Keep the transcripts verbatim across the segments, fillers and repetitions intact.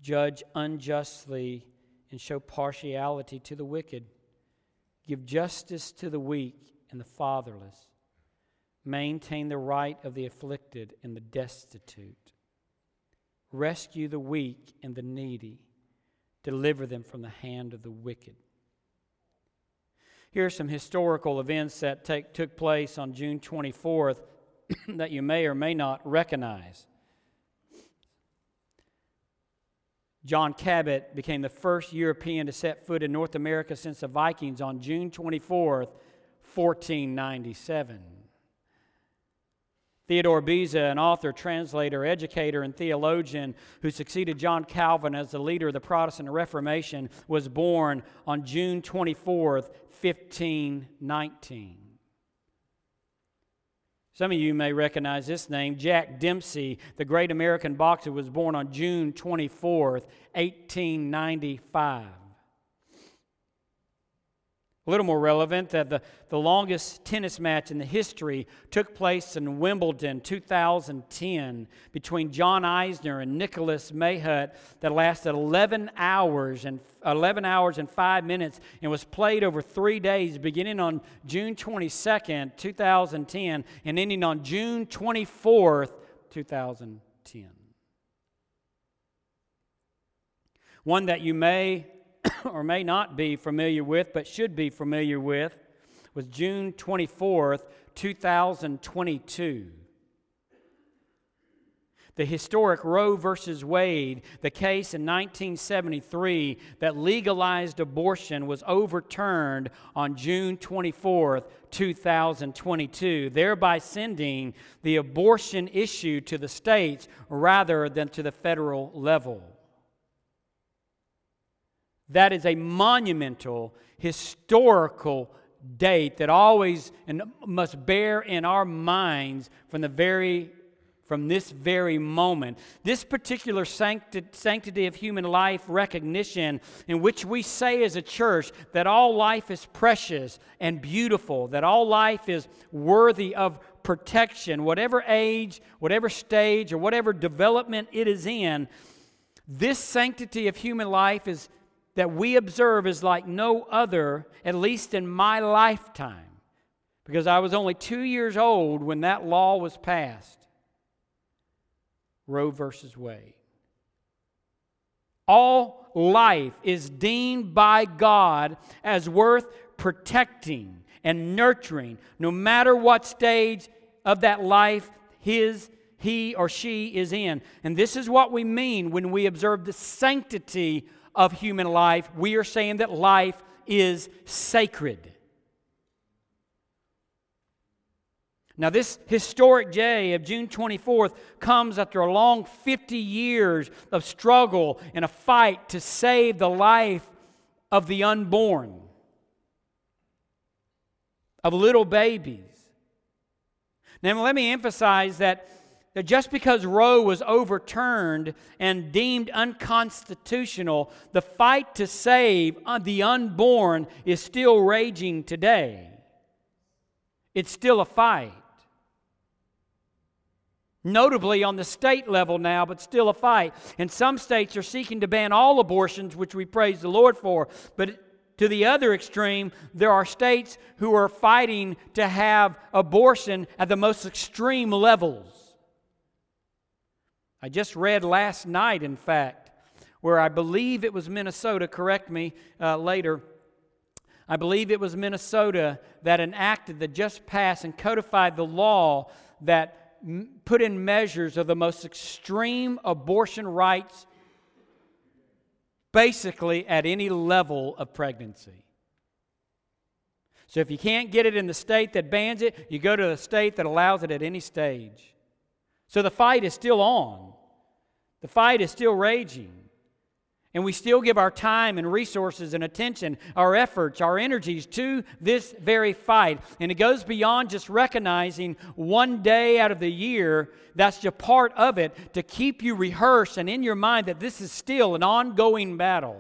judge unjustly and show partiality to the wicked. Give justice to the weak and the fatherless. Maintain the right of the afflicted and the destitute. Rescue the weak and the needy. Deliver them from the hand of the wicked. Here are some historical events that take, took place on June twenty-fourth that you may or may not recognize. John Cabot became the first European to set foot in North America since the Vikings on June twenty-fourth, fourteen ninety-seven. Theodore Beza, an author, translator, educator, and theologian who succeeded John Calvin as the leader of the Protestant Reformation, was born on June twenty-fourth, fifteen nineteen. Some of you may recognize this name. Jack Dempsey, the great American boxer, was born on June twenty-fourth, eighteen ninety-five. A little more relevant, that the, the longest tennis match in the history took place in Wimbledon two thousand ten between John Isner and Nicholas Mahut that lasted eleven hours and eleven hours and five minutes and was played over three days, beginning on June twenty-second, two thousand ten and ending on June twenty-fourth, two thousand ten. One that you may or may not be familiar with, but should be familiar with, was June twenty-fourth, two thousand twenty-two. The historic Roe versus Wade, the case in nineteen seventy-three that legalized abortion, was overturned on June twenty-fourth, two thousand twenty-two, thereby sending the abortion issue to the states rather than to the federal level. That is a monumental, historical date that always and must bear in our minds from the very, from this very moment. This particular sancti- sanctity of human life recognition, in which we say as a church that all life is precious and beautiful, that all life is worthy of protection, whatever age, whatever stage, or whatever development it is in. This sanctity of human life is that we observe is like no other, at least in my lifetime, because I was only two years old when that law was passed. Roe versus Wade. All life is deemed by God as worth protecting and nurturing, no matter what stage of that life his, he or she is in. And this is what we mean when we observe the sanctity of human life. We are saying that life is sacred. Now, this historic day of June twenty-fourth comes after a long fifty years of struggle and a fight to save the life of the unborn, of little babies. Now, let me emphasize that that just because Roe was overturned and deemed unconstitutional, the fight to save the unborn is still raging today. It's still a fight. Notably on the state level now, but still a fight. And some states are seeking to ban all abortions, which we praise the Lord for. But to the other extreme, there are states who are fighting to have abortion at the most extreme levels. I just read last night, in fact, where I believe it was Minnesota, correct me uh, later, I believe it was Minnesota that enacted, that just passed and codified the law that m- put in measures of the most extreme abortion rights basically at any level of pregnancy. So if you can't get it in the state that bans it, you go to the state that allows it at any stage. So the fight is still on. The fight is still raging. And we still give our time and resources and attention, our efforts, our energies to this very fight. And it goes beyond just recognizing one day out of the year, that's just part of it, to keep you rehearsed and in your mind that this is still an ongoing battle.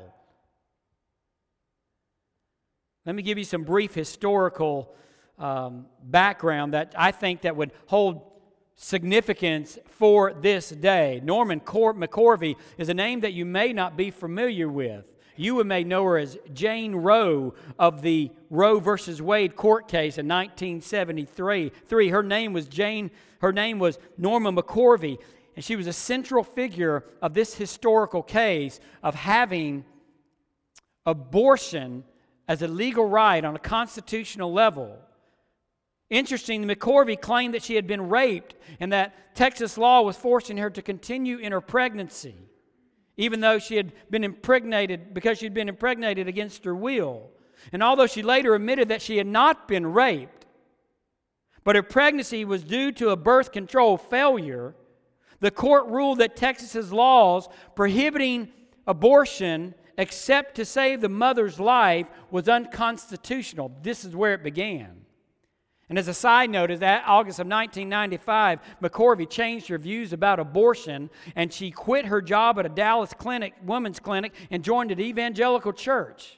Let me give you some brief historical um, background that I think that would hold significance for this day. Norman Cor- McCorvey is a name that you may not be familiar with. You may know her as Jane Roe of the Roe versus Wade court case in nineteen seventy-three. Three. Her name was Jane. Her name was Norma McCorvey, and she was a central figure of this historical case of having abortion as a legal right on a constitutional level. Interesting, McCorvey claimed that she had been raped and that Texas law was forcing her to continue in her pregnancy, even though she had been impregnated, because she had been impregnated against her will. And although she later admitted that she had not been raped, but her pregnancy was due to a birth control failure, the court ruled that Texas's laws prohibiting abortion except to save the mother's life was unconstitutional. This is where it began. And as a side note, in August of nineteen ninety-five, McCorvey changed her views about abortion, and she quit her job at a Dallas clinic, women's clinic, and joined an evangelical church.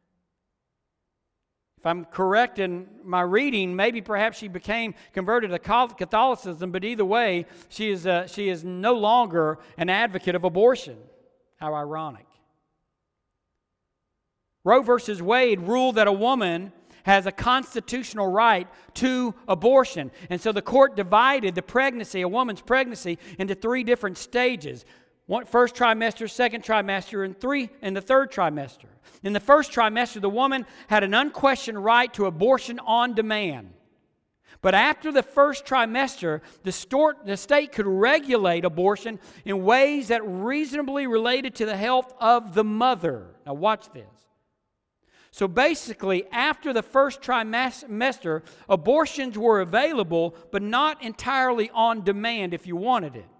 If I'm correct in my reading, maybe perhaps she became converted to Catholicism, but either way, she is, uh, she is no longer an advocate of abortion. How ironic. Roe versus Wade ruled that a woman has a constitutional right to abortion. And so the court divided the pregnancy, a woman's pregnancy, into three different stages. One, first trimester, second trimester, and three in the third trimester. In the first trimester, the woman had an unquestioned right to abortion on demand. But after the first trimester, the, stort, the state could regulate abortion in ways that reasonably related to the health of the mother. Now watch this. So basically, after the first trimester, abortions were available, but not entirely on demand if you wanted it.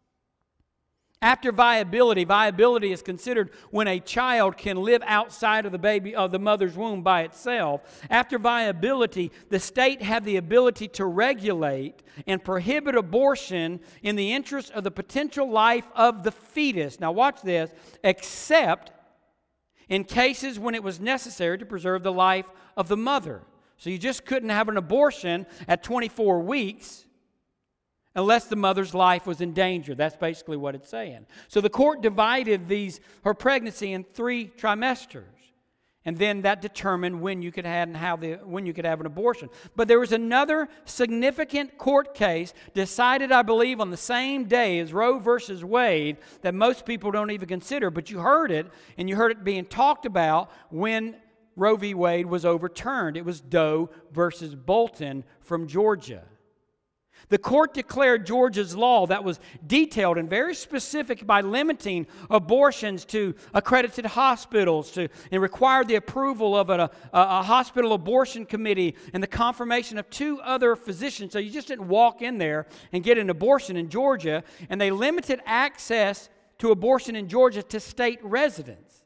After viability, viability is considered when a child can live outside of the baby of the mother's womb by itself. After viability, the state had the ability to regulate and prohibit abortion in the interest of the potential life of the fetus. Now watch this, except in cases when it was necessary to preserve the life of the mother. So you just couldn't have an abortion at twenty-four weeks unless the mother's life was in danger. That's basically what it's saying. So the court divided these her pregnancy in three trimesters. And then that determined when you could have and how the when you could have an abortion. But there was another significant court case decided, I believe, on the same day as Roe versus Wade that most people don't even consider. But you heard it, and you heard it being talked about when Roe v. Wade was overturned. It was Doe versus Bolton from Georgia. The court declared Georgia's law that was detailed and very specific by limiting abortions to accredited hospitals to, and required the approval of a, a, a hospital abortion committee and the confirmation of two other physicians. So you just didn't walk in there and get an abortion in Georgia. And they limited access to abortion in Georgia to state residents.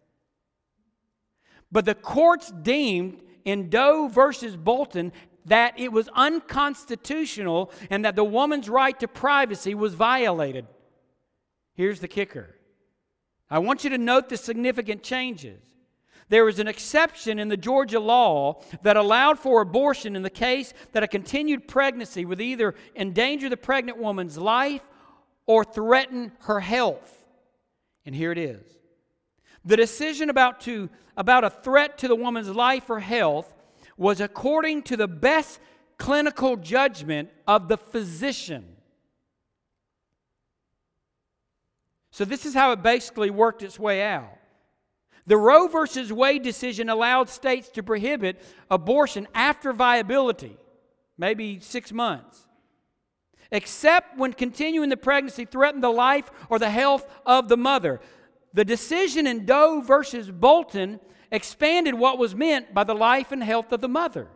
But the courts deemed in Doe versus Bolton that it was unconstitutional and that the woman's right to privacy was violated. Here's the kicker. I want you to note the significant changes. There was an exception in the Georgia law that allowed for abortion in the case that a continued pregnancy would either endanger the pregnant woman's life or threaten her health. And here it is. The decision about, to, about a threat to the woman's life or health was according to the best clinical judgment of the physician. So this is how it basically worked its way out. The Roe versus Wade decision allowed states to prohibit abortion after viability, maybe six months, except when continuing the pregnancy threatened the life or the health of the mother. The decision in Doe versus Bolton expanded what was meant by the life and health of the mother.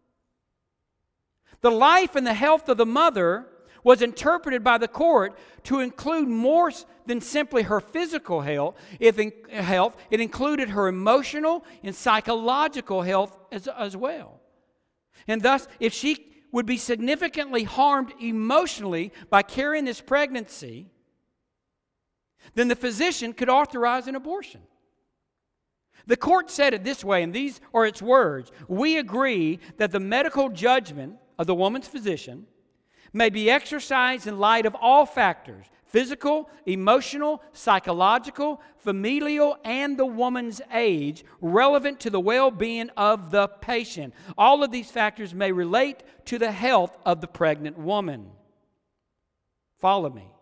The life and the health of the mother was interpreted by the court to include more than simply her physical health. If in, health, it included her emotional and psychological health as, as well. And thus, if she would be significantly harmed emotionally by carrying this pregnancy, then the physician could authorize an abortion. The court said it this way, and these are its words. We agree that the medical judgment of the woman's physician may be exercised in light of all factors, physical, emotional, psychological, familial, and the woman's age, relevant to the well-being of the patient. All of these factors may relate to the health of the pregnant woman. Follow me.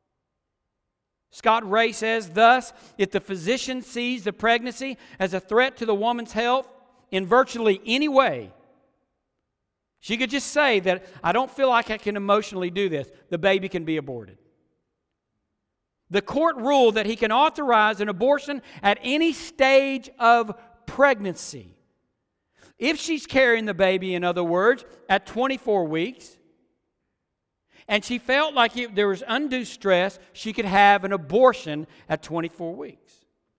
Scott Ray says, thus, if the physician sees the pregnancy as a threat to the woman's health in virtually any way, she could just say that, I don't feel like I can emotionally do this. The baby can be aborted. The court ruled that he can authorize an abortion at any stage of pregnancy. If she's carrying the baby, in other words, at twenty-four weeks, and she felt like it, there was undue stress, she could have an abortion at twenty-four weeks.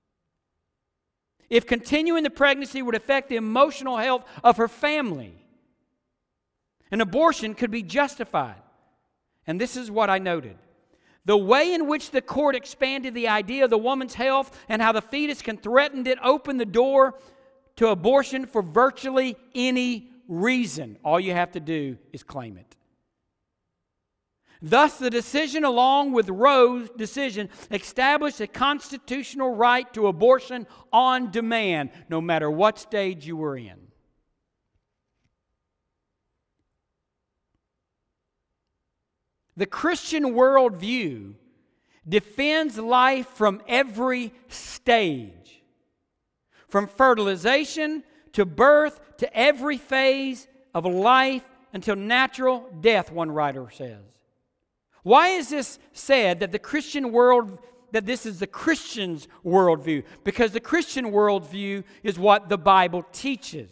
If continuing the pregnancy would affect the emotional health of her family, an abortion could be justified. And this is what I noted. The way in which the court expanded the idea of the woman's health and how the fetus can threaten it opened the door to abortion for virtually any reason. All you have to do is claim it. Thus, the decision, along with Roe's decision, established a constitutional right to abortion on demand, no matter what stage you were in. The Christian worldview defends life from every stage, from fertilization to birth to every phase of life until natural death, one writer says. Why is this said that the Christian world, that this is the Christian's worldview? Because the Christian worldview is what the Bible teaches.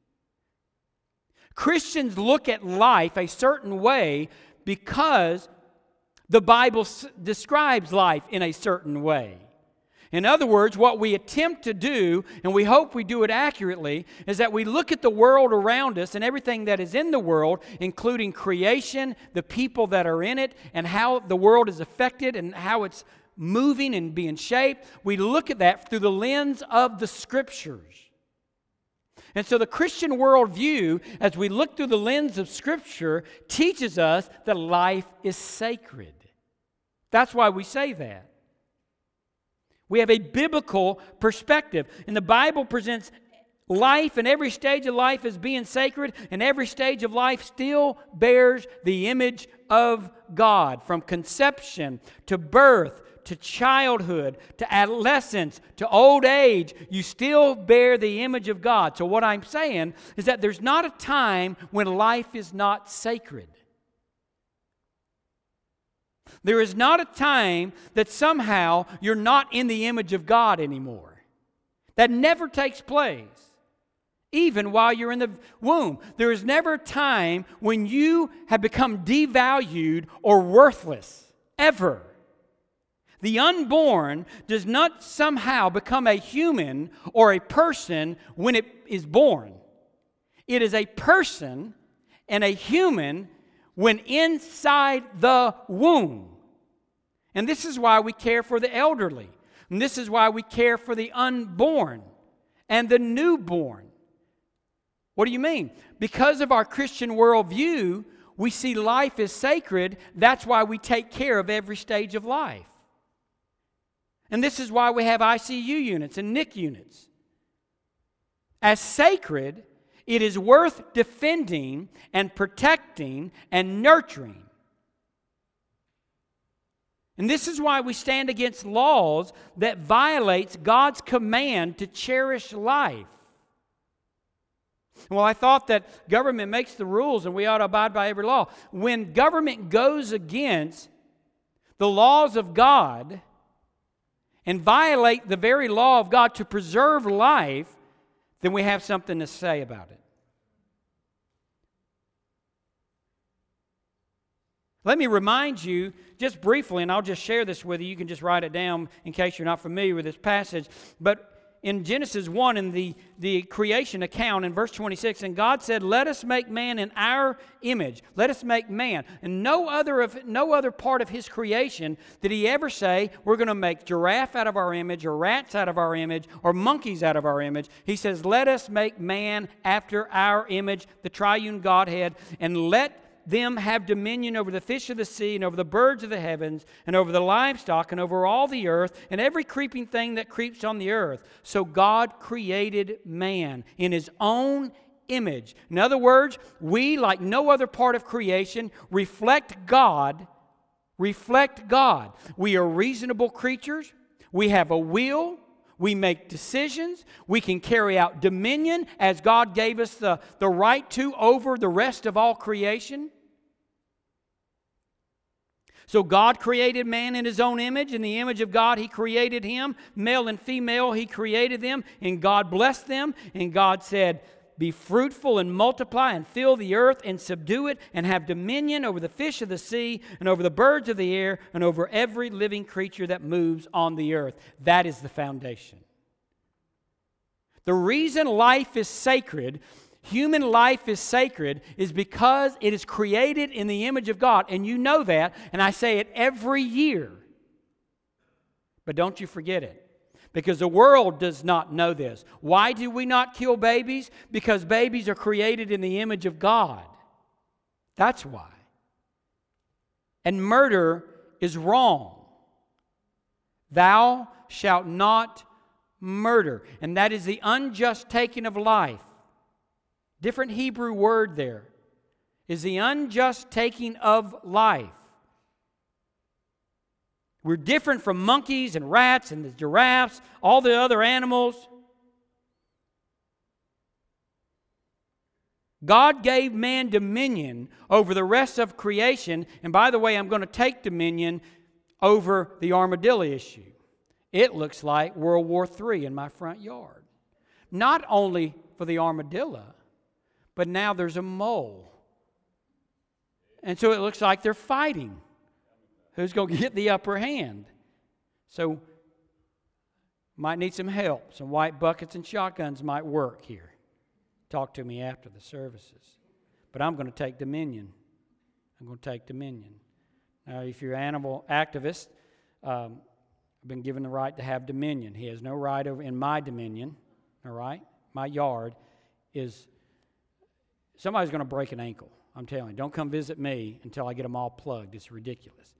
Christians look at life a certain way because the Bible s- describes life in a certain way. In other words, what we attempt to do, and we hope we do it accurately, is that we look at the world around us and everything that is in the world, including creation, the people that are in it, and how the world is affected and how it's moving and being shaped. We look at that through the lens of the Scriptures. And so the Christian worldview, as we look through the lens of Scripture, teaches us that life is sacred. That's why we say that. We have a biblical perspective. And the Bible presents life and every stage of life as being sacred, and every stage of life still bears the image of God. From conception to birth to childhood, to adolescence, to old age, you still bear the image of God. So what I'm saying is that there's not a time when life is not sacred. There is not a time that somehow you're not in the image of God anymore. That never takes place. Even while you're in the womb. There is never a time when you have become devalued or worthless. Ever. The unborn does not somehow become a human or a person when it is born. It is a person and a human when inside the womb. And this is why we care for the elderly. And this is why we care for the unborn and the newborn. What do you mean? Because of our Christian worldview, we see life as sacred. That's why we take care of every stage of life. And this is why we have I C U units and N I C U units. As sacred, it is worth defending and protecting and nurturing. And this is why we stand against laws that violates God's command to cherish life. Well, I thought that government makes the rules and we ought to abide by every law. When government goes against the laws of God and violate the very law of God to preserve life, then we have something to say about it. Let me remind you just briefly, and I'll just share this with you. You can just write it down in case you're not familiar with this passage. But in Genesis one, in the, the creation account, in verse twenty-six, and God said, "Let us make man in our image." Let us make man. And no other of no other part of His creation did He ever say, "We're going to make giraffe out of our image, or rats out of our image, or monkeys out of our image." He says, "Let us make man after our image, the triune Godhead, and let them have dominion over the fish of the sea, and over the birds of the heavens, and over the livestock, and over all the earth, and every creeping thing that creeps on the earth. So God created man in His own image. In other words, we, like no other part of creation, reflect God, reflect God. We are reasonable creatures. We have a will. We make decisions. We can carry out dominion as God gave us the, the right to over the rest of all creation. So God created man in His own image. In the image of God, He created him. Male and female, He created them. And God blessed them. And God said, be fruitful and multiply and fill the earth and subdue it and have dominion over the fish of the sea and over the birds of the air and over every living creature that moves on the earth. That is the foundation. The reason life is sacred, human life is sacred, is because it is created in the image of God. And you know that, and I say it every year. But don't you forget it. Because the world does not know this. Why do we not kill babies? Because babies are created in the image of God. That's why. And murder is wrong. Thou shalt not murder. And that is the unjust taking of life. Different Hebrew word there. Is the unjust taking of life. We're different from monkeys and rats and the giraffes, all the other animals. God gave man dominion over the rest of creation. And by the way, I'm going to take dominion over the armadillo issue. It looks like World War Three in my front yard. Not only for the armadillo, but now there's a mole. And so it looks like they're fighting. Who's going to get the upper hand? So, might need some help. Some white buckets and shotguns might work here. Talk to me after the services. But I'm going to take dominion. I'm going to take dominion. Now, if you're an animal activist, um, I've been given the right to have dominion. He has no right over in my dominion, all right? My yard is, somebody's going to break an ankle. I'm telling you, don't come visit me until I get them all plugged. It's ridiculous.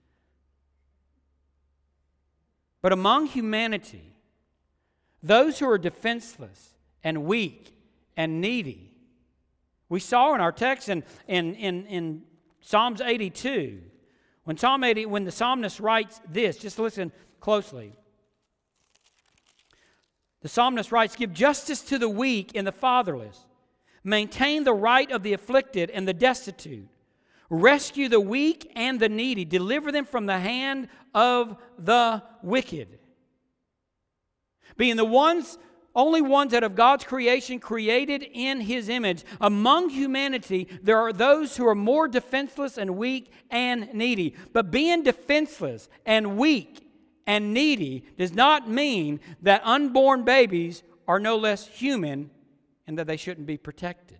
But among humanity, those who are defenseless and weak and needy, we saw in our text in, in, in, in Psalms eighty-two, when Psalm eighty, when the psalmist writes this, just listen closely. The psalmist writes, give justice to the weak and the fatherless. Maintain the right of the afflicted and the destitute. Rescue the weak and the needy. Deliver them from the hand of the wicked. Being the ones, only ones out of God's creation created in His image. Among humanity, there are those who are more defenseless and weak and needy. But being defenseless and weak and needy does not mean that unborn babies are no less human and that they shouldn't be protected.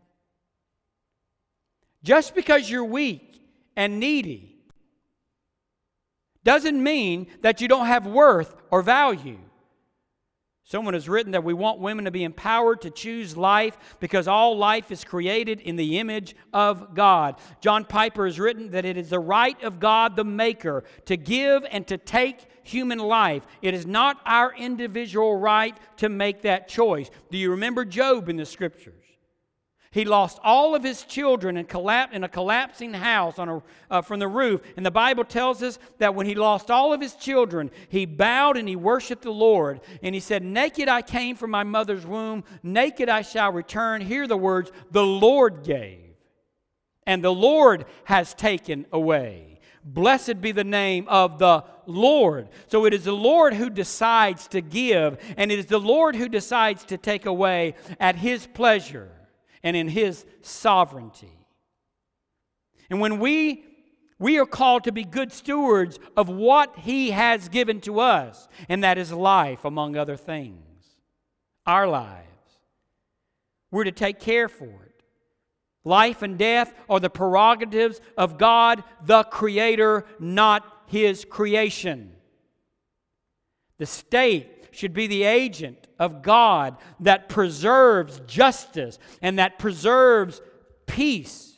Just because you're weak and needy doesn't mean that you don't have worth or value. Someone has written that we want women to be empowered to choose life because all life is created in the image of God. John Piper has written that it is the right of God, the Maker, to give and to take human life. It is not our individual right to make that choice. Do you remember Job in the Scriptures? He lost all of his children and collapsed in a collapsing house on a, uh, from the roof. And the Bible tells us that when he lost all of his children, he bowed and he worshiped the Lord. And he said, naked I came from my mother's womb, naked I shall return. Hear the words, the Lord gave, and the Lord has taken away. Blessed be the name of the Lord. So it is the Lord who decides to give, and it is the Lord who decides to take away at His pleasure and in His sovereignty. And when we, we are called to be good stewards of what He has given to us, and that is life, among other things. Our lives. We're to take care for it. Life and death are the prerogatives of God, the Creator, not His creation. The state should be the agent of God that preserves justice and that preserves peace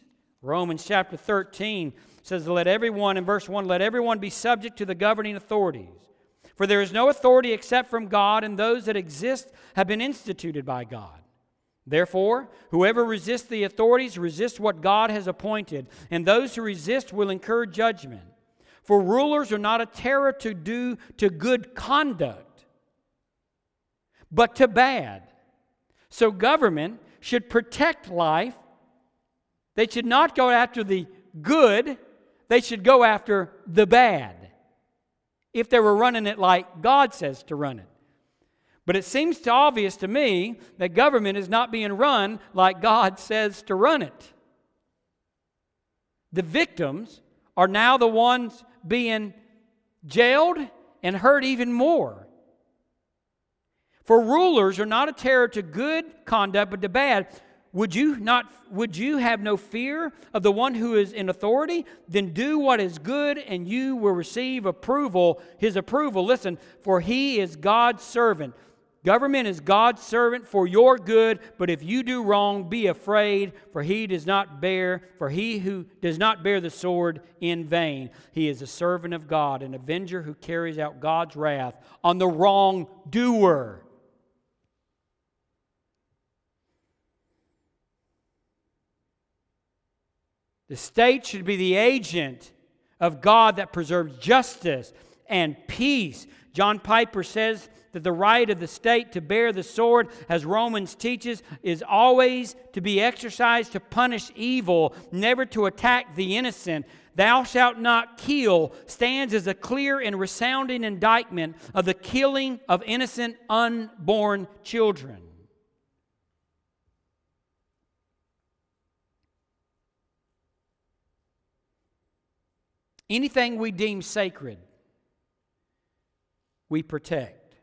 Romans chapter thirteen says, let everyone, in verse one, let everyone be subject to the governing authorities. For there is no authority except from God, and those that exist have been instituted by God. Therefore, whoever resists the authorities resists what God has appointed, and those who resist will incur judgment. For rulers are not a terror to do to good conduct, but to bad. So government should protect life. They should not go after the good, they should go after the bad, if they were running it like God says to run it. But it seems too obvious to me that government is not being run like God says to run it. The victims are now the ones being jailed and hurt even more. For rulers are not a terror to good conduct, but to bad. Would you not? Would you have no fear of the one who is in authority? Then do what is good, and you will receive approval, His approval. Listen, for He is God's servant. Government is God's servant for your good, but if you do wrong, be afraid, for He does not bear, for he who does not bear the sword in vain. He is a servant of God, an avenger who carries out God's wrath on the wrongdoer. The state should be the agent of God that preserves justice and peace. John Piper says that the right of the state to bear the sword, as Romans teaches, is always to be exercised to punish evil, never to attack the innocent. Thou shalt not kill stands as a clear and resounding indictment of the killing of innocent unborn children. Anything we deem sacred, we protect.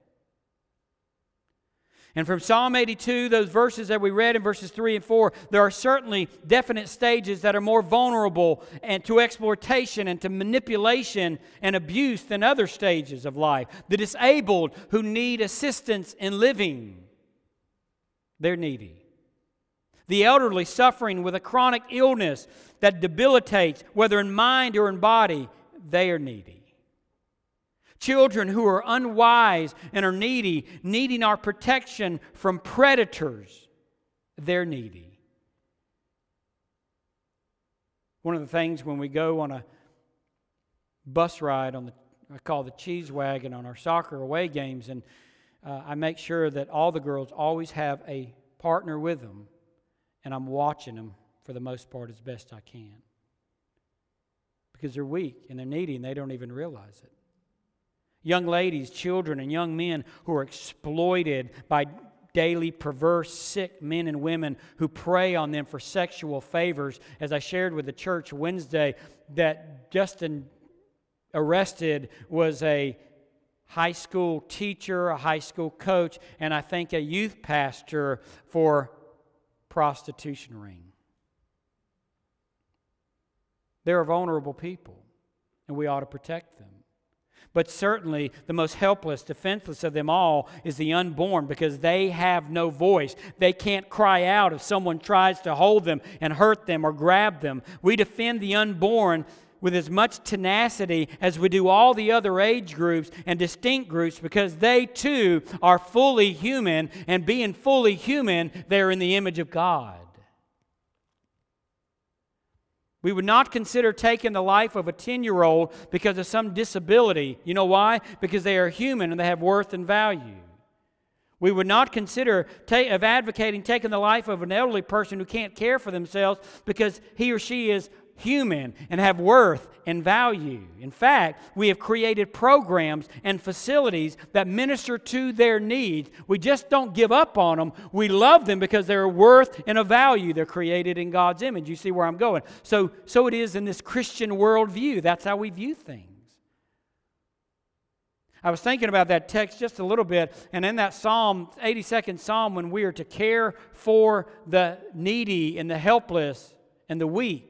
And from Psalm eighty-two, those verses that we read in verses three and four, there are certainly definite stages that are more vulnerable and to exploitation and to manipulation and abuse than other stages of life. The disabled who need assistance in living, they're needy. The elderly suffering with a chronic illness that debilitates, whether in mind or in body, they are needy. Children who are unwise and are needy, needing our protection from predators, they're needy. One of the things when we go on a bus ride on the, I call the cheese wagon on our soccer away games, and uh, I make sure that all the girls always have a partner with them. And I'm watching them for the most part as best I can. Because they're weak and they're needy and they don't even realize it. Young ladies, children, and young men who are exploited by daily perverse, sick men and women who prey on them for sexual favors. As I shared with the church Wednesday, that Justin arrested was a high school teacher, a high school coach, and I think a youth pastor for prostitution ring. They're vulnerable people, and we ought to protect them. But certainly the most helpless, defenseless of them all is the unborn, because they have no voice. They can't cry out if someone tries to hold them and hurt them or grab them. We defend the unborn with as much tenacity as we do all the other age groups and distinct groups, because they too are fully human, and being fully human, they're in the image of God. We would not consider taking the life of a ten-year-old because of some disability. You know why? Because they are human and they have worth and value. We would not consider ta- of advocating taking the life of an elderly person who can't care for themselves because he or she is human and have worth and value. In fact, we have created programs and facilities that minister to their needs. We just don't give up on them. We love them because they're worth and a value. They're created in God's image. You see where I'm going? So, so it is in this Christian worldview. That's how we view things. I was thinking about that text just a little bit, and in that Psalm, eighty-second Psalm, when we are to care for the needy and the helpless and the weak,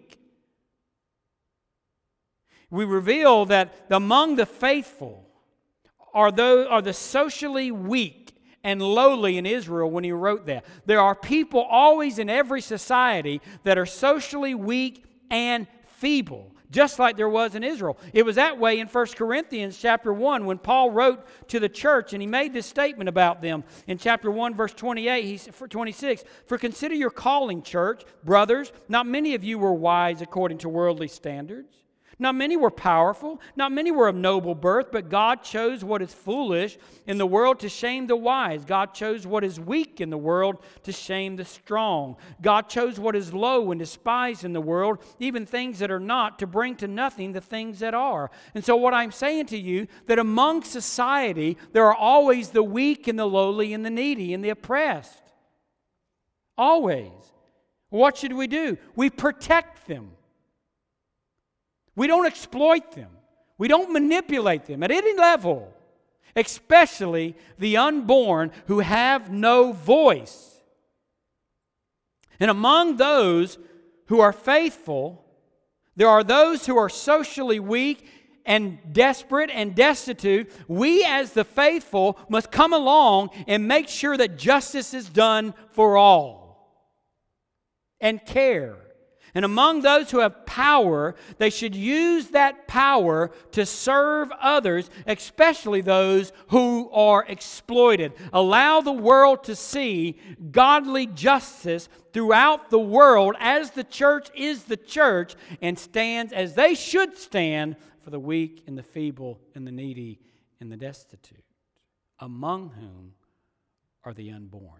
we reveal that among the faithful are, those, are the socially weak and lowly in Israel when he wrote that. There are people always in every society that are socially weak and feeble, just like there was in Israel. It was that way in First Corinthians chapter one when Paul wrote to the church, and he made this statement about them. In chapter one, verse twenty-eight, he, for twenty-six, "For consider your calling, church, brothers, not many of you were wise according to worldly standards. Not many were powerful, not many were of noble birth, but God chose what is foolish in the world to shame the wise. God chose what is weak in the world to shame the strong. God chose what is low and despised in the world, even things that are not, to bring to nothing the things that are." And so what I'm saying to you, that among society, there are always the weak and the lowly and the needy and the oppressed. Always. What should we do? We protect them. We don't exploit them. We don't manipulate them at any level, especially the unborn who have no voice. And among those who are faithful, there are those who are socially weak and desperate and destitute. We as the faithful must come along and make sure that justice is done for all and care. And among those who have power, they should use that power to serve others, especially those who are exploited. Allow the world to see godly justice throughout the world as the church is the church and stands as they should stand for the weak and the feeble and the needy and the destitute, among whom are the unborn.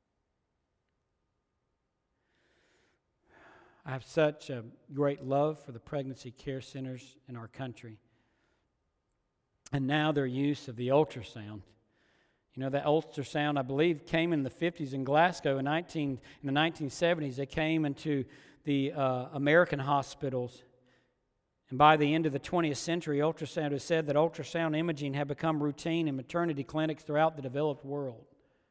I have such a great love for the pregnancy care centers in our country. And now their use of the ultrasound. You know, that ultrasound, I believe, came in the fifties in Glasgow. In, nineteen, in the nineteen seventies, they came into the uh, American hospitals. And by the end of the twentieth century, ultrasound has said that ultrasound imaging had become routine in maternity clinics throughout the developed world.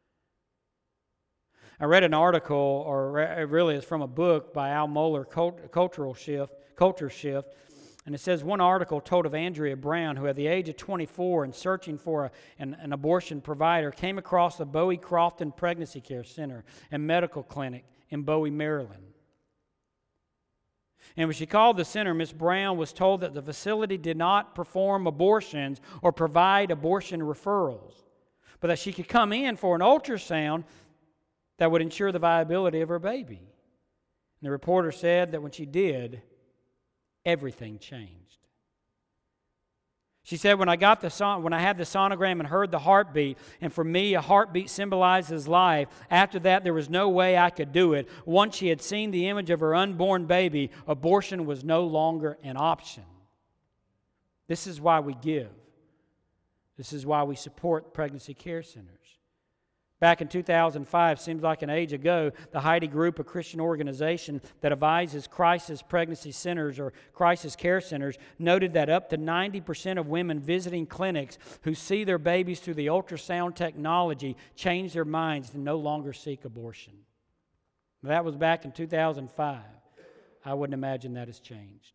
I read an article, or really it's from a book by Al Mohler, Cultural Shift, Culture Shift, and it says one article told of Andrea Brown, who at the age of twenty-four and searching for a, an, an abortion provider, came across the Bowie Crofton Pregnancy Care Center and Medical Clinic in Bowie, Maryland. And when she called the center, Miss Brown was told that the facility did not perform abortions or provide abortion referrals, but that she could come in for an ultrasound that would ensure the viability of her baby. And the reporter said that when she did, everything changed. She said, when I got the son- when I had the sonogram and heard the heartbeat, and for me a heartbeat symbolizes life, after that there was no way I could do it. Once she had seen the image of her unborn baby, abortion was no longer an option. This is why we give. This is why we support pregnancy care centers. Back in two thousand five, seems like an age ago, the Heidi Group, a Christian organization that advises crisis pregnancy centers or crisis care centers, noted that up to ninety percent of women visiting clinics who see their babies through the ultrasound technology change their minds and no longer seek abortion. That was back in two thousand five. I wouldn't imagine that has changed.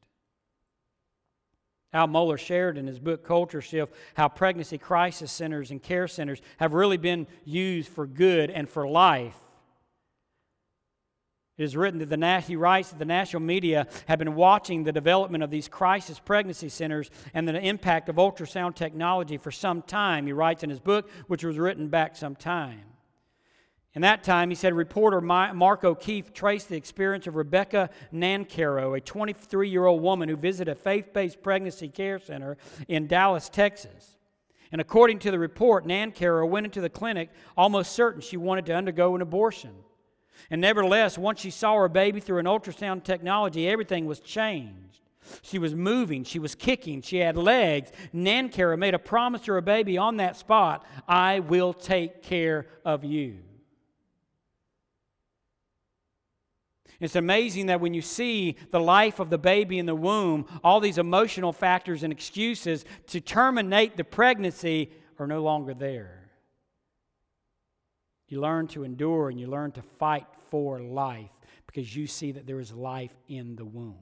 Al Mohler shared in his book, Culture Shift, how pregnancy crisis centers and care centers have really been used for good and for life. It is written that the he writes that the national media have been watching the development of these crisis pregnancy centers and the impact of ultrasound technology for some time. He writes in his book, which was written back some time. In that time, he said, reporter Mark O'Keefe traced the experience of Rebecca Nancaro, a twenty-three-year-old woman who visited a faith-based pregnancy care center in Dallas, Texas. And according to the report, Nancaro went into the clinic almost certain she wanted to undergo an abortion. And nevertheless, once she saw her baby through an ultrasound technology, everything was changed. She was moving, she was kicking, she had legs. Nancaro made a promise to her baby on that spot, "I will take care of you." It's amazing that when you see the life of the baby in the womb, all these emotional factors and excuses to terminate the pregnancy are no longer there. You learn to endure and you learn to fight for life because you see that there is life in the womb.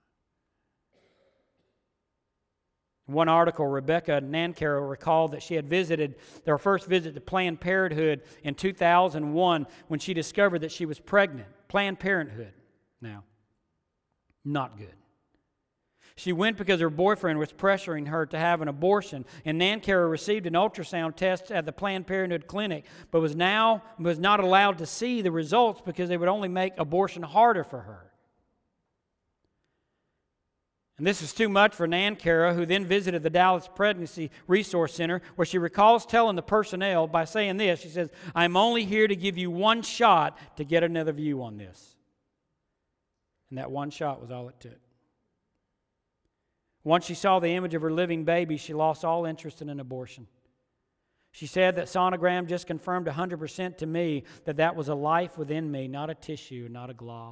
In one article, Rebecca Nancaro recalled that she had visited their first visit to Planned Parenthood in two thousand one when she discovered that she was pregnant. Planned Parenthood now. Not good. She went because her boyfriend was pressuring her to have an abortion, and Nankara received an ultrasound test at the Planned Parenthood clinic, but was now was not allowed to see the results because they would only make abortion harder for her. And this was too much for Nankara, who then visited the Dallas Pregnancy Resource Center, where she recalls telling the personnel by saying this. She says, "I'm only here to give you one shot to get another view on this." And that one shot was all it took. Once she saw the image of her living baby, she lost all interest in an abortion. She said that sonogram just confirmed one hundred percent to me that that was a life within me, not a tissue, not a glob.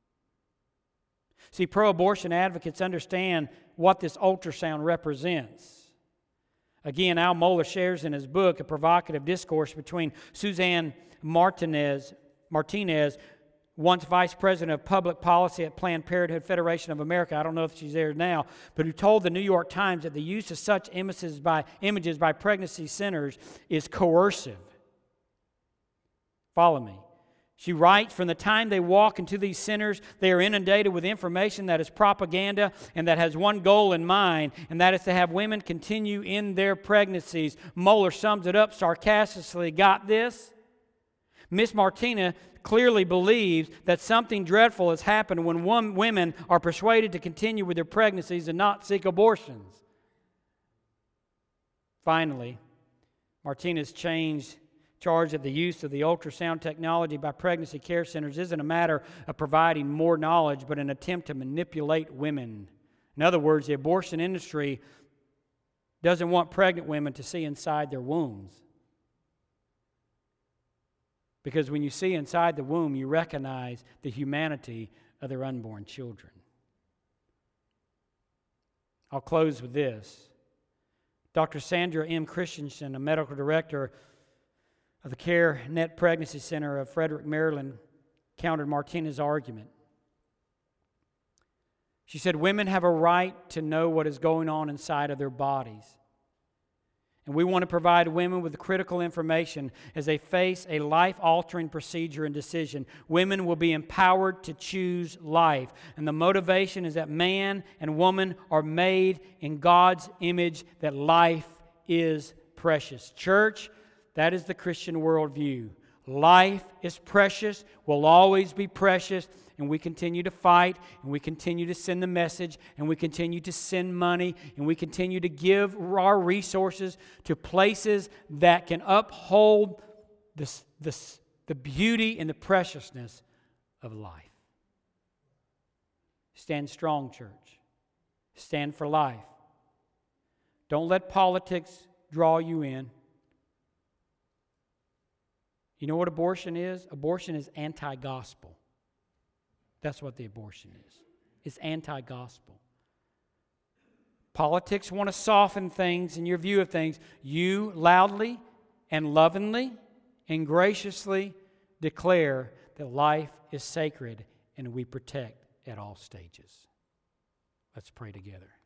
See, pro-abortion advocates understand what this ultrasound represents. Again, Al Mohler shares in his book a provocative discourse between Suzanne Martinez, Martinez, once vice president of public policy at Planned Parenthood Federation of America, I don't know if she's there now, but who told the New York Times that the use of such images by, images by pregnancy centers is coercive. Follow me. She writes, from the time they walk into these centers, they are inundated with information that is propaganda and that has one goal in mind, and that is to have women continue in their pregnancies. Mohler sums it up sarcastically. Got this? Miss Martina clearly believes that something dreadful has happened when one, women are persuaded to continue with their pregnancies and not seek abortions. Finally, Martinez changed charge that the use of the ultrasound technology by pregnancy care centers isn't a matter of providing more knowledge, but an attempt to manipulate women. In other words, the abortion industry doesn't want pregnant women to see inside their wombs. Because when you see inside the womb, you recognize the humanity of their unborn children. I'll close with this. Doctor Sandra M. Christensen, a medical director of the CareNet Pregnancy Center of Frederick, Maryland, countered Martinez's argument. She said, women have a right to know what is going on inside of their bodies. And we want to provide women with the critical information as they face a life-altering procedure and decision. Women will be empowered to choose life. And the motivation is that man and woman are made in God's image, that life is precious. Church, that is the Christian worldview. Life is precious, will always be precious, and we continue to fight, and we continue to send the message, and we continue to send money, and we continue to give our resources to places that can uphold this, this, the beauty and the preciousness of life. Stand strong, church. Stand for life. Don't let politics draw you in. You know what abortion is? Abortion is anti-gospel. That's what the abortion is. It's anti-gospel. Politics want to soften things in your view of things. You loudly and lovingly and graciously declare that life is sacred and we protect at all stages. Let's pray together.